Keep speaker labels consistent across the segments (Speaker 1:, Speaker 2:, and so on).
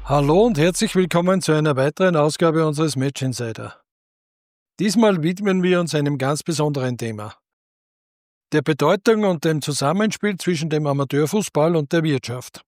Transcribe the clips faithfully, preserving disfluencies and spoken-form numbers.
Speaker 1: Hallo und herzlich willkommen zu einer weiteren Ausgabe unseres Match Insider. Diesmal widmen wir uns einem ganz besonderen Thema: der Bedeutung und dem Zusammenspiel zwischen dem Amateurfußball und der Wirtschaft.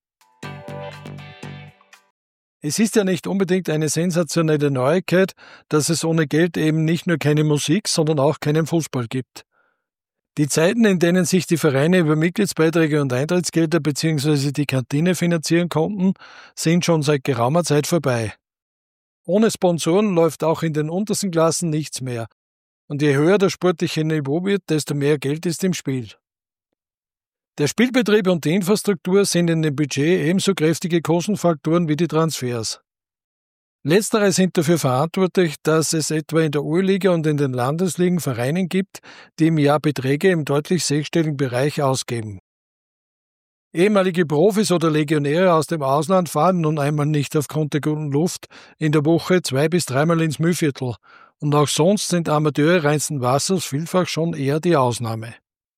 Speaker 1: Es ist ja nicht unbedingt eine sensationelle Neuigkeit, dass es ohne Geld eben nicht nur keine Musik, sondern auch keinen Fußball gibt. Die Zeiten, in denen sich die Vereine über Mitgliedsbeiträge und Eintrittsgelder bzw. die Kantine finanzieren konnten, sind schon seit geraumer Zeit vorbei. Ohne Sponsoren läuft auch in den untersten Klassen nichts mehr. Und je höher das sportliche Niveau wird, desto mehr Geld ist im Spiel. Der Spielbetrieb und die Infrastruktur sind in dem Budget ebenso kräftige Kostenfaktoren wie die Transfers. Letztere sind dafür verantwortlich, dass es etwa in der Oberliga und in den Landesligen Vereine gibt, die im Jahr Beträge im deutlich sechsstelligen Bereich ausgeben. Ehemalige Profis oder Legionäre aus dem Ausland fahren nun einmal nicht aufgrund der guten Luft in der Woche zwei- bis dreimal ins Mühlviertel, und auch sonst sind Amateure reinsten Wassers vielfach schon eher die Ausnahme.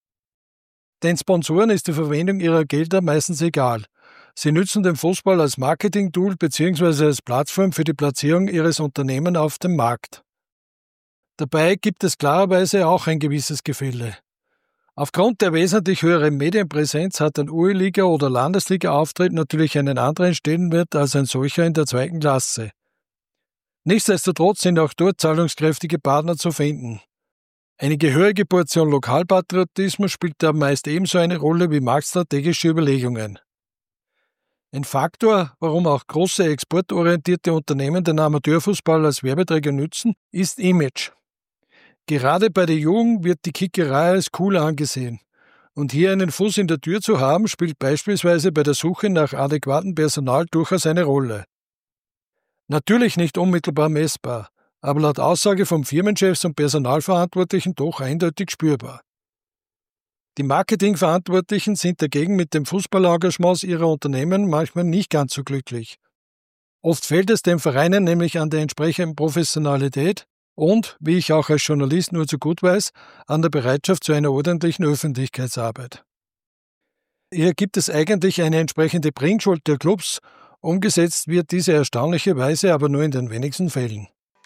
Speaker 1: Den Sponsoren ist die Verwendung ihrer Gelder meistens egal. Sie nützen den Fußball als Marketing-Tool bzw. als Plattform für die Platzierung ihres Unternehmens auf dem Markt. Dabei gibt es klarerweise auch ein gewisses Gefälle. Aufgrund der wesentlich höheren Medienpräsenz hat ein U E-Liga- oder Landesliga-Auftritt natürlich einen anderen Stellenwert als ein solcher in der zweiten Klasse. Nichtsdestotrotz sind auch dort zahlungskräftige Partner zu finden. Eine gehörige Portion Lokalpatriotismus spielt da meist ebenso eine Rolle wie marktstrategische Überlegungen. Ein Faktor, warum auch große exportorientierte Unternehmen den Amateurfußball als Werbeträger nützen, ist Image. Gerade bei der Jugend wird die Kickerei als cool angesehen. Und hier einen Fuß in der Tür zu haben, spielt beispielsweise bei der Suche nach adäquatem Personal durchaus eine Rolle. Natürlich nicht unmittelbar messbar, aber laut Aussage von Firmenchefs und Personalverantwortlichen doch eindeutig spürbar. Die Marketingverantwortlichen sind dagegen mit dem Fußballengagements ihrer Unternehmen manchmal nicht ganz so glücklich. Oft fehlt es den Vereinen nämlich an der entsprechenden Professionalität und, wie ich auch als Journalist nur zu gut weiß, an der Bereitschaft zu einer ordentlichen Öffentlichkeitsarbeit. Hier gibt es eigentlich eine entsprechende Bringschuld der Clubs, umgesetzt wird diese erstaunlicherweise aber nur in den wenigsten Fällen.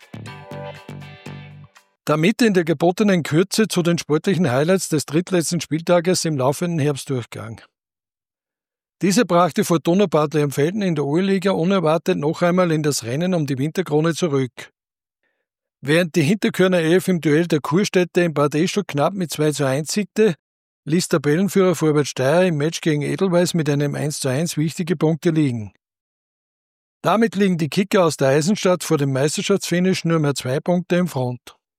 Speaker 1: Damit in der gebotenen Kürze zu den sportlichen Highlights des drittletzten Spieltages im laufenden Herbstdurchgang. Diese brachte Fortuna Bad Leonfelden in der O-Liga unerwartet noch einmal in das Rennen um die Winterkrone zurück. Während die Hinterkörner Elf im Duell der Kurstädte in Bad Ischl knapp mit zwei zu eins siegte, ließ Tabellenführer Vorwärts Steyr im Match gegen Edelweiss mit einem eins zu eins wichtige Punkte liegen. Damit liegen die Kicker aus der Eisenstadt vor dem Meisterschaftsfinish nur mehr zwei Punkte im Front.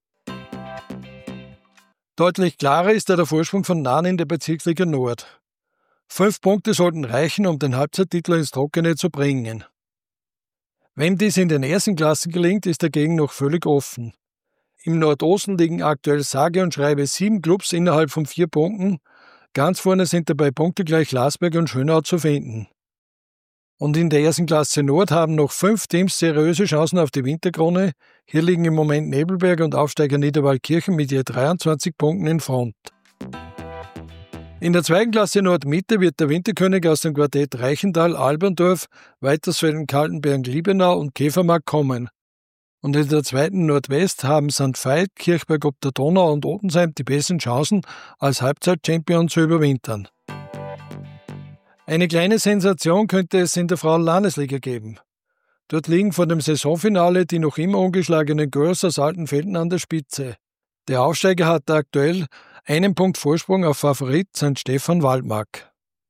Speaker 1: Deutlich klarer ist da der Vorsprung von Nahen in der Bezirksliga Nord. Fünf Punkte sollten reichen, um den Halbzeittitel ins Trockene zu bringen. Wem dies in den ersten Klassen gelingt, ist dagegen noch völlig offen. Im Nordosten liegen aktuell sage und schreibe sieben Clubs innerhalb von vier Punkten. Ganz vorne sind dabei punktegleich Lasberg und Schönau zu finden. Und in der ersten Klasse Nord haben noch fünf Teams seriöse Chancen auf die Winterkrone. Hier liegen im Moment Nebelberg und Aufsteiger Niederwaldkirchen mit je dreiundzwanzig Punkten in Front. In der zweiten Klasse Nordmitte wird der Winterkönig aus dem Quartett Reichenthal, Alberndorf, Weitersfelden, Kaltenberg, Liebenau und Käfermarkt kommen. Und in der zweiten Nordwest haben Sankt Veit, Kirchberg ob der Donau und Otensheim die besten Chancen, als Halbzeit-Champion zu überwintern. Eine kleine Sensation könnte es in der Frauen-Landesliga geben. Dort liegen vor dem Saisonfinale die noch immer ungeschlagenen Girls aus Altenfelden an der Spitze. Der Aufsteiger hat aktuell einen Punkt Vorsprung auf Favorit Sankt Stephan Waldmark.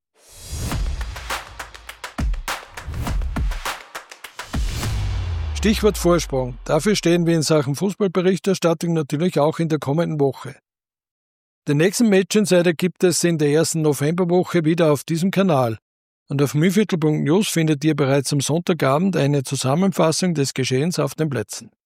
Speaker 1: Stichwort Vorsprung. Dafür stehen wir in Sachen Fußballberichterstattung natürlich auch in der kommenden Woche. Den nächsten Match Insider gibt es in der ersten Novemberwoche wieder auf diesem Kanal. Und auf mühlviertel punkt news findet ihr bereits am Sonntagabend eine Zusammenfassung des Geschehens auf den Plätzen.